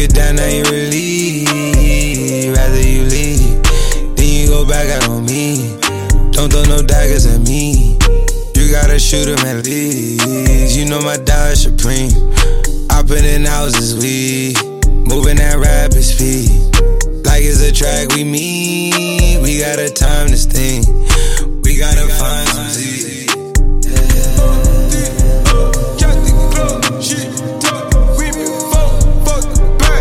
it down, now you relieve. Rather you leave, then you go back out on me. Don't throw no daggers at me. You gotta shoot 'em at least. You know my dog supreme. I put in houses, we moving at rapid speed. Like it's a track we meet.